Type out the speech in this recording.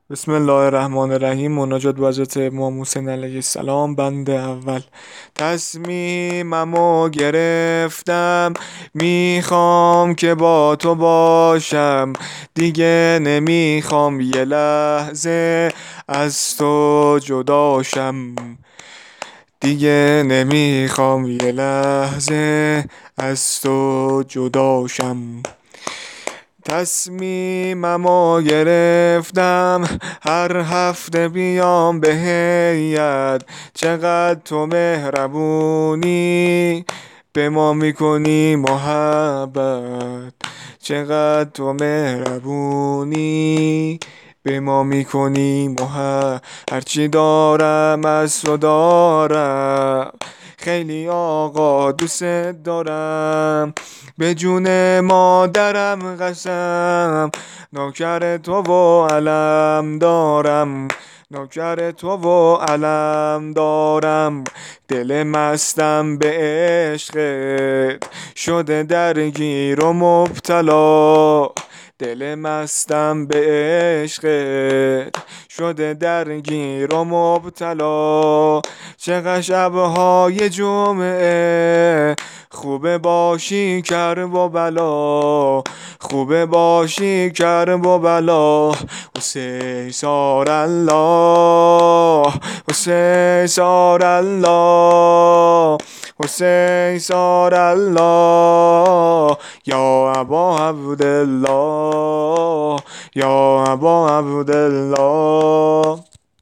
بسم الله الرحمن الرحیم. مناجات به حضرت امام حسین علیه السلام. بند اول. تصمیممو گرفتم، میخوام که با تو باشم، دیگه نمیخوام یه لحظه از تو جداشم، دیگه نمیخوام یه لحظه از تو جداشم. تصمیممو گرفتم، هر هفته بیام به هیئت، چقدر تو مهربونی به ما میکنی محبت، چقدر تو مهربونی به ما میکنی هرچی دارم از تو دارم، خیلی آقا دوست دارم، به جون مادرم قسم، نوکر تو و علم دارم، نوکر تو و علم دارم، دل مستم به عشقت شده درگیر و مبتلا، دل مستم به عشقت شده درگیر و مبتلا، چقدر شبهای جمعه خوبه باشی کرب و بلا، خوبه باشی کرب و بلا، حسین سار الله، حسین سار الله، حسین سار الله، یا ابا عبدالله، یا ابا عبدالله.